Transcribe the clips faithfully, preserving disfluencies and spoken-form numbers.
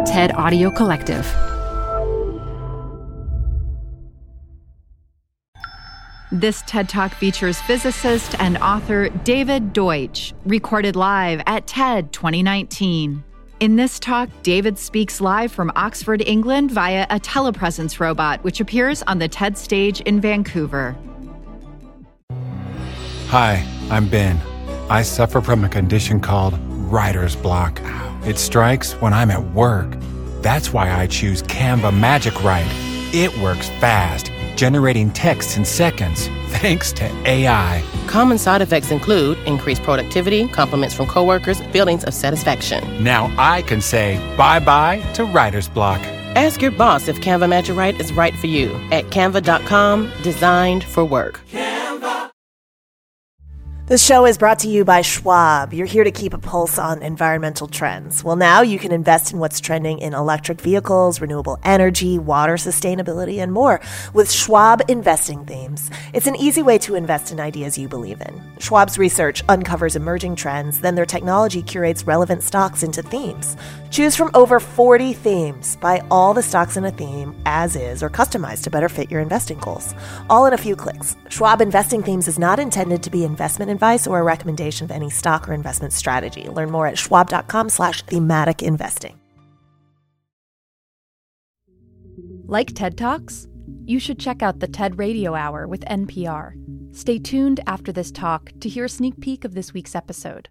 TED Audio Collective. This TED Talk features physicist and author David Deutsch, recorded live at TED twenty nineteen. In this talk, David speaks live from Oxford, England via a telepresence robot, which appears on the TED stage in Vancouver. Hi, I'm Ben. I suffer from a condition called writer's block. It strikes when I'm at work. That's why I choose Canva Magic Write. It works fast, generating text in seconds, thanks to A I. Common side effects include increased productivity, compliments from coworkers, feelings of satisfaction. Now I can say bye-bye to writer's block. Ask your boss if Canva Magic Write is right for you at canva dot com, designed for work. This show is brought to you by Schwab. You're here to keep a pulse on environmental trends. Well, now you can invest in what's trending in electric vehicles, renewable energy, water sustainability, and more with Schwab Investing Themes. It's an easy way to invest in ideas you believe in. Schwab's research uncovers emerging trends, then their technology curates relevant stocks into themes. Choose from over forty themes. Buy all the stocks in a theme as is or customized to better fit your investing goals. All in a few clicks. Schwab Investing Themes is not intended to be investment advice or a recommendation of any stock or investment strategy. Learn more at schwab dot com slash thematic investing. Like TED Talks? You should check out the TED Radio Hour with N P R. Stay tuned after this talk to hear a sneak peek of this week's episode.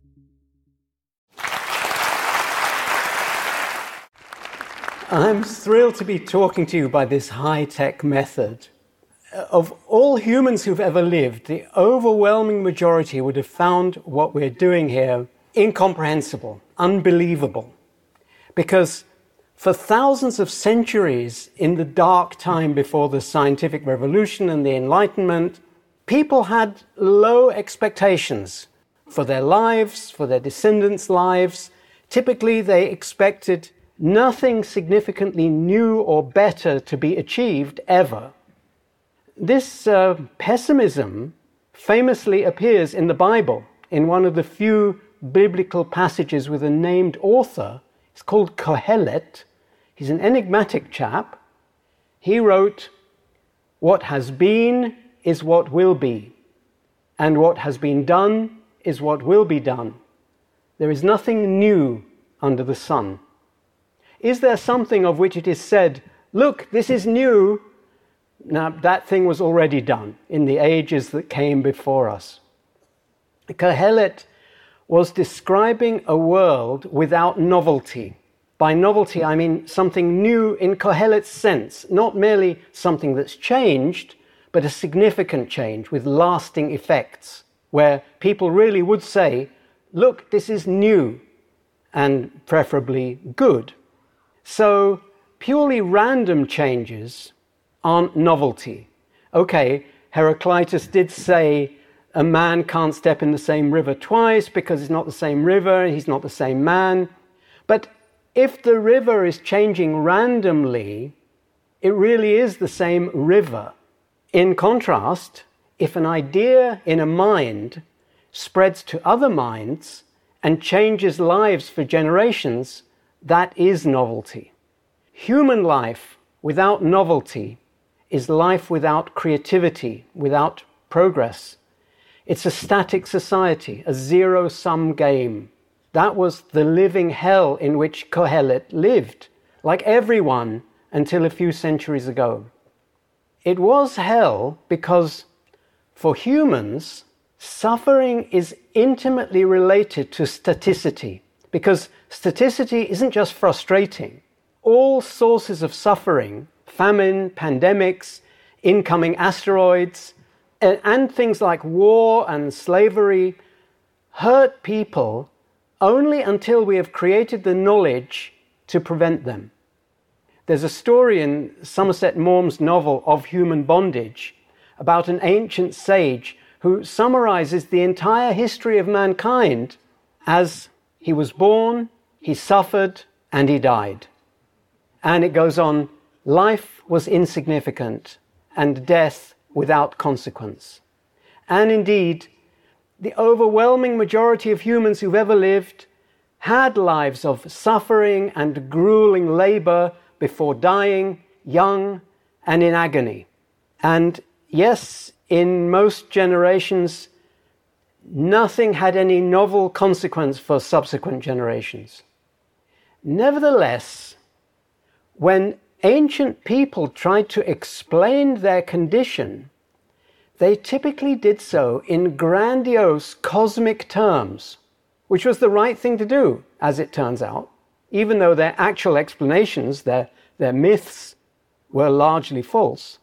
I'm thrilled to be talking to you by this high-tech method. Of all humans who've ever lived, the overwhelming majority would have found what we're doing here incomprehensible, unbelievable. Because for thousands of centuries, in the dark time before the scientific revolution and the Enlightenment, people had low expectations for their lives, for their descendants' lives. Typically, they expected nothing significantly new or better to be achieved ever. This uh, pessimism famously appears in the Bible in one of the few biblical passages with a named author. It's called Kohelet. He's an enigmatic chap. He wrote, "What has been is what will be, and what has been done is what will be done. There is nothing new under the sun." Is there something of which it is said, "Look, this is new"? Now, that thing was already done in the ages that came before us. Kohelet was describing a world without novelty. By novelty, I mean something new in Kohelet's sense, not merely something that's changed, but a significant change with lasting effects, where people really would say, "Look, this is new," and preferably good. So purely random changes aren't novelty. Okay, Heraclitus did say a man can't step in the same river twice because it's not the same river, he's not the same man. But if the river is changing randomly, it really is the same river. In contrast, if an idea in a mind spreads to other minds and changes lives for generations, that is novelty. Human life without novelty is life without creativity, without progress. It's a static society, a zero-sum game. That was the living hell in which Kohelet lived, like everyone until a few centuries ago. It was hell because, for humans, suffering is intimately related to staticity, because staticity isn't just frustrating. All sources of suffering, famine, pandemics, incoming asteroids, and, and things like war and slavery, hurt people only until we have created the knowledge to prevent them. There's a story in Somerset Maugham's novel Of Human Bondage about an ancient sage who summarizes the entire history of mankind as he was born, he suffered, and he died. And it goes on, life was insignificant and death without consequence. And indeed, the overwhelming majority of humans who've ever lived had lives of suffering and grueling labor before dying, young and in agony. And yes, in most generations, nothing had any novel consequence for subsequent generations. Nevertheless, when ancient people tried to explain their condition, they typically did so in grandiose cosmic terms, which was the right thing to do, as it turns out, even though their actual explanations, their, their myths, were largely false.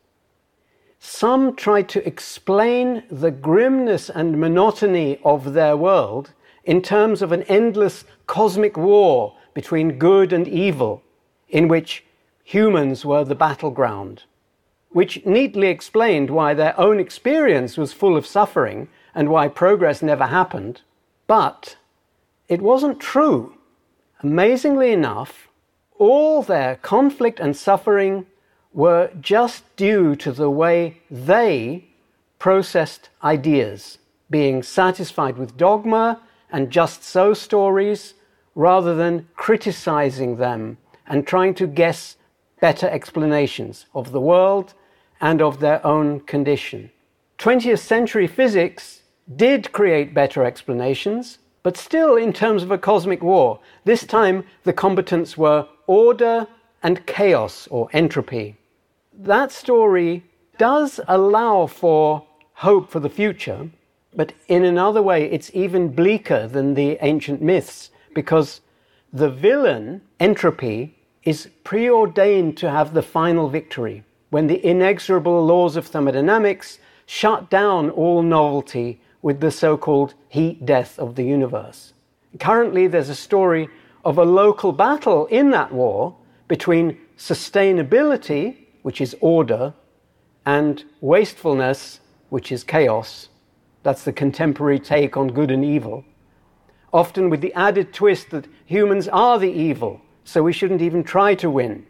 Some tried to explain the grimness and monotony of their world in terms of an endless cosmic war between good and evil, in which humans were the battleground, which neatly explained why their own experience was full of suffering and why progress never happened. But it wasn't true. Amazingly enough, all their conflict and suffering were just due to the way they processed ideas, being satisfied with dogma and just so stories, rather than criticizing them and trying to guess better explanations of the world and of their own condition. twentieth century physics did create better explanations, but still in terms of a cosmic war. This time the combatants were order and chaos, or entropy. That story does allow for hope for the future, but in another way it's even bleaker than the ancient myths, because the villain, entropy, is preordained to have the final victory when the inexorable laws of thermodynamics shut down all novelty with the so-called heat death of the universe. Currently there's a story of a local battle in that war between sustainability, which is order, and wastefulness, which is chaos. That's the contemporary take on good and evil. Often with the added twist that humans are the evil, so we shouldn't even try to win.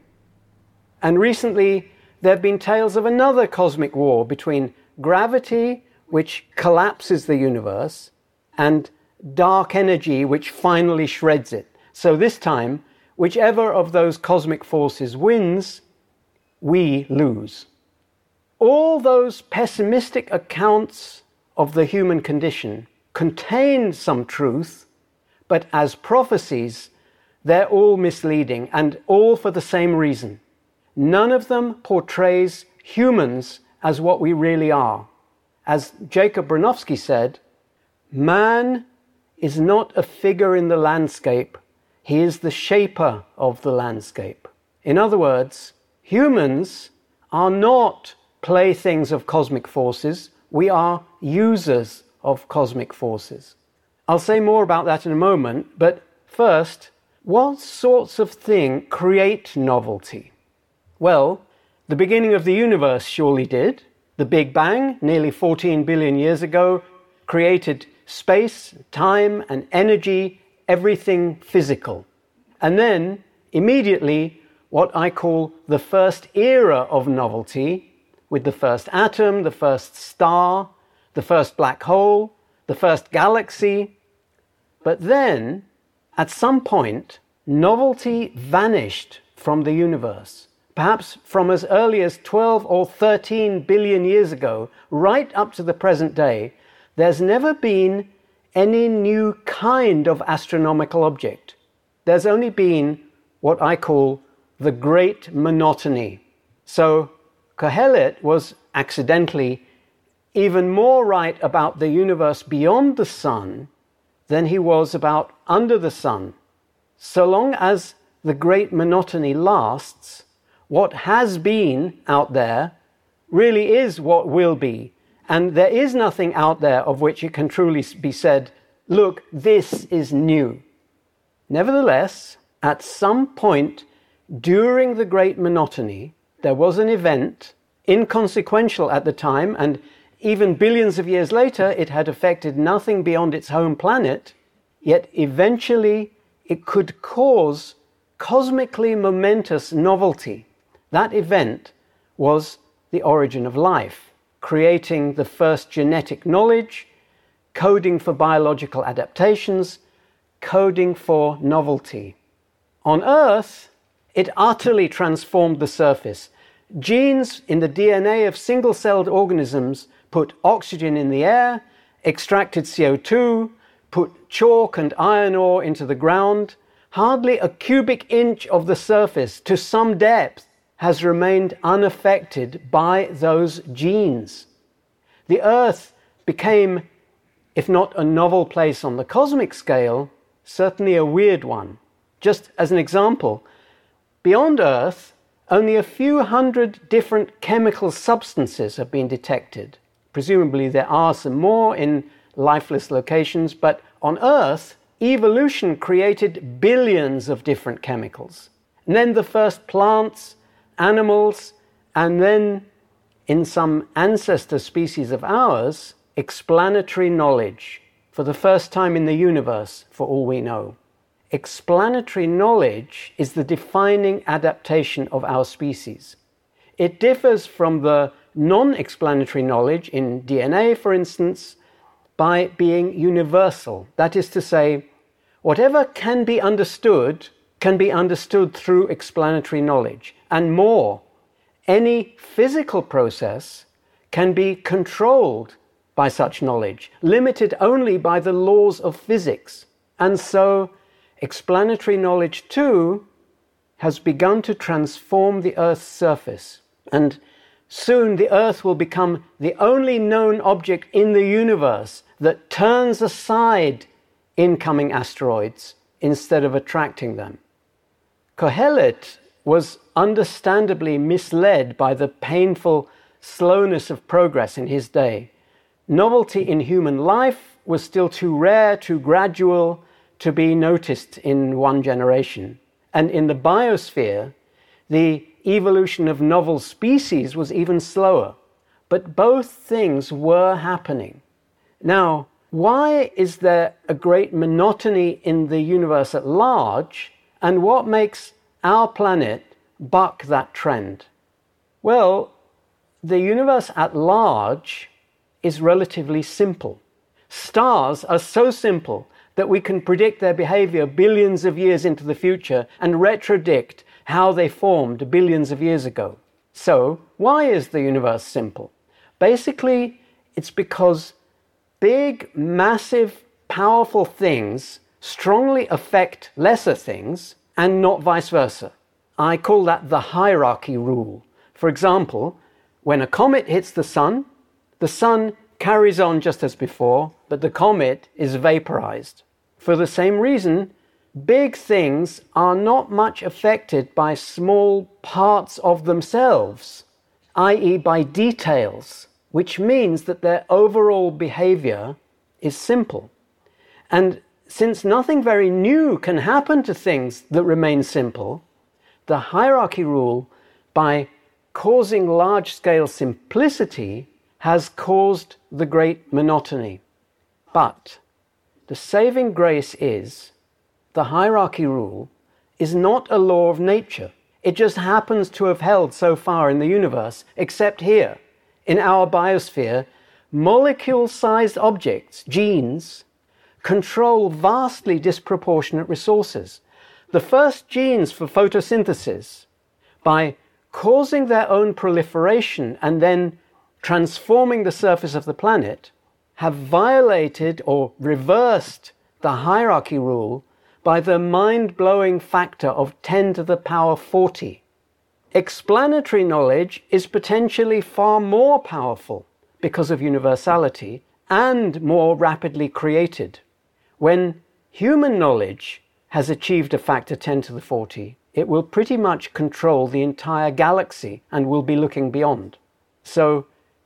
And recently, there have been tales of another cosmic war between gravity, which collapses the universe, and dark energy, which finally shreds it. So this time, whichever of those cosmic forces wins, we lose. All those pessimistic accounts of the human condition contain some truth, but as prophecies, they're all misleading and all for the same reason. None of them portrays humans as what we really are. As Jacob Bronowski said, man is not a figure in the landscape, he is the shaper of the landscape. In other words, humans are not playthings of cosmic forces, we are users of cosmic forces. I'll say more about that in a moment, but first, what sorts of things create novelty? Well, the beginning of the universe surely did. The Big Bang, nearly fourteen billion years ago, created space, time, and energy, everything physical. And then, immediately, what I call the first era of novelty, with the first atom, the first star, the first black hole, the first galaxy. But then, at some point, novelty vanished from the universe. Perhaps from as early as twelve or thirteen billion years ago, right up to the present day, there's never been any new kind of astronomical object. There's only been what I call the great monotony. So Kohelet was accidentally even more right about the universe beyond the sun than he was about under the sun. So long as the great monotony lasts, what has been out there really is what will be. And there is nothing out there of which it can truly be said, look, this is new. Nevertheless, at some point during the great monotony, there was an event, inconsequential at the time, and even billions of years later, it had affected nothing beyond its home planet, yet eventually it could cause cosmically momentous novelty. That event was the origin of life, creating the first genetic knowledge, coding for biological adaptations, coding for novelty. On Earth, it utterly transformed the surface. Genes in the D N A of single-celled organisms put oxygen in the air, extracted C O two, put chalk and iron ore into the ground. Hardly a cubic inch of the surface to some depth has remained unaffected by those genes. The Earth became, if not a novel place on the cosmic scale, certainly a weird one. Just as an example, beyond Earth, only a few hundred different chemical substances have been detected. Presumably there are some more in lifeless locations, but on Earth, evolution created billions of different chemicals. And then the first plants, animals, and then, in some ancestor species of ours, explanatory knowledge, for the first time in the universe, for all we know. Explanatory knowledge is the defining adaptation of our species. It differs from the non-explanatory knowledge in D N A, for instance, by being universal. That is to say, whatever can be understood can be understood through explanatory knowledge. And more, any physical process can be controlled by such knowledge, limited only by the laws of physics. And so, explanatory knowledge too has begun to transform the Earth's surface. And soon the Earth will become the only known object in the universe that turns aside incoming asteroids instead of attracting them. Kohelet was understandably misled by the painful slowness of progress in his day. Novelty in human life was still too rare, too gradual to be noticed in one generation. And in the biosphere, the evolution of novel species was even slower. But both things were happening. Now, why is there a great monotony in the universe at large, and what makes our planet buck that trend? Well, the universe at large is relatively simple. Stars are so simple that we can predict their behavior billions of years into the future and retrodict how they formed billions of years ago. So, why is the universe simple? Basically, it's because big, massive, powerful things strongly affect lesser things and not vice versa. I call that the hierarchy rule. For example, when a comet hits the sun, the sun carries on just as before, but the comet is vaporized. For the same reason, big things are not much affected by small parts of themselves, that is by details, which means that their overall behavior is simple. And since nothing very new can happen to things that remain simple, the hierarchy rule, by causing large-scale simplicity, has caused the great monotony. But the saving grace is the hierarchy rule is not a law of nature. It just happens to have held so far in the universe, except here, in our biosphere, molecule-sized objects, genes, control vastly disproportionate resources. The first genes for photosynthesis, by causing their own proliferation and then transforming the surface of the planet, have violated or reversed the hierarchy rule by the mind-blowing factor of ten to the power forty. Explanatory knowledge is potentially far more powerful because of universality and more rapidly created. When human knowledge has achieved a factor ten to the forty, it will pretty much control the entire galaxy and will be looking beyond. So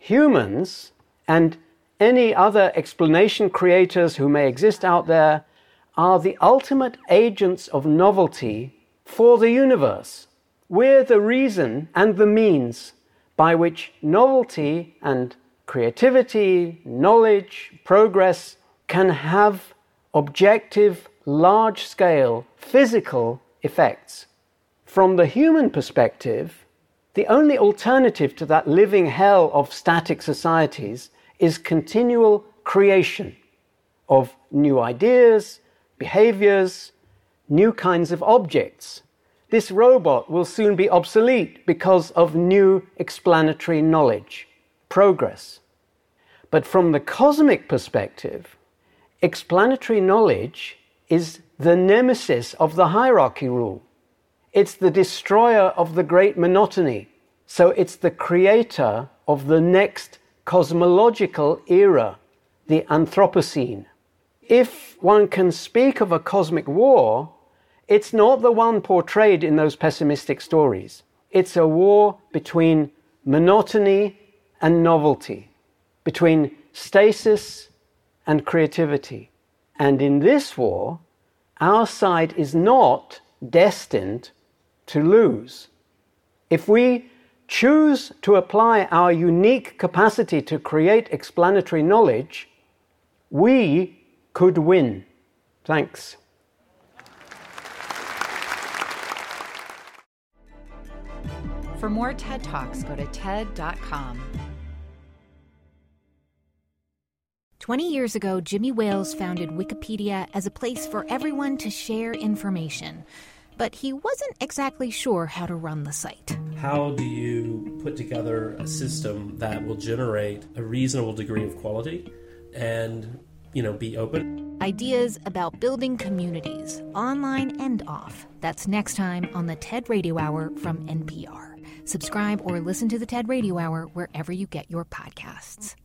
humans and any other explanation creators who may exist out there are the ultimate agents of novelty for the universe. We're the reason and the means by which novelty and creativity, knowledge, progress can have objective, large-scale, physical effects. From the human perspective, the only alternative to that living hell of static societies is continual creation of new ideas, behaviors, new kinds of objects. This robot will soon be obsolete because of new explanatory knowledge, progress. But from the cosmic perspective, explanatory knowledge is the nemesis of the hierarchy rule. It's the destroyer of the great monotony. So it's the creator of the next cosmological era, the Anthropocene. If one can speak of a cosmic war, it's not the one portrayed in those pessimistic stories. It's a war between monotony and novelty, between stasis and creativity. And in this war, our side is not destined to lose. If we choose to apply our unique capacity to create explanatory knowledge, we could win. Thanks. For more TED Talks, go to ted dot com. Twenty years ago, Jimmy Wales founded Wikipedia as a place for everyone to share information. But he wasn't exactly sure how to run the site. How do you put together a system that will generate a reasonable degree of quality and, you know, be open? Ideas about building communities, online and off. That's next time on the TED Radio Hour from N P R. Subscribe or listen to the TED Radio Hour wherever you get your podcasts.